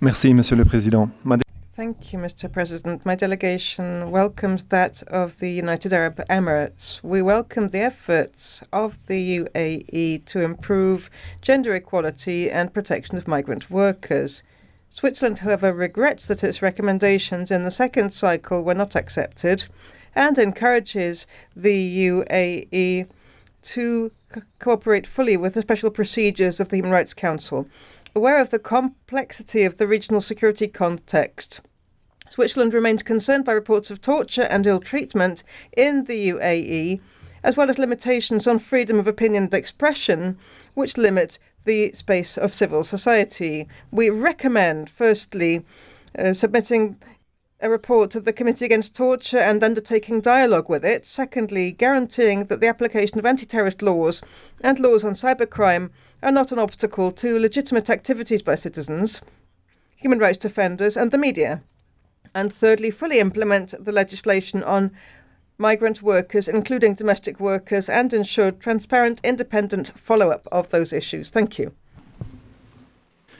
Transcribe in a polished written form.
Merci, Monsieur le Président. Thank you, Mr. President. My delegation welcomes that of the United Arab Emirates. We welcome the efforts of the UAE to improve gender equality and protection of migrant workers. Switzerland, however, regrets that its recommendations in the second cycle were not accepted and encourages the UAE to cooperate fully with the special procedures of the Human Rights Council. Aware of the complexity of the regional security context, Switzerland remains concerned by reports of torture and ill treatment in the UAE, as well as limitations on freedom of opinion and expression, which limit the space of civil society. We recommend, firstly, submitting a report to the Committee Against Torture and undertaking dialogue with it. Secondly, guaranteeing that the application of anti-terrorist laws and laws on cybercrime are not an obstacle to legitimate activities by citizens, human rights defenders and the media. And thirdly, fully implement the legislation on migrant workers, including domestic workers, and ensure transparent, independent follow-up of those issues. Thank you.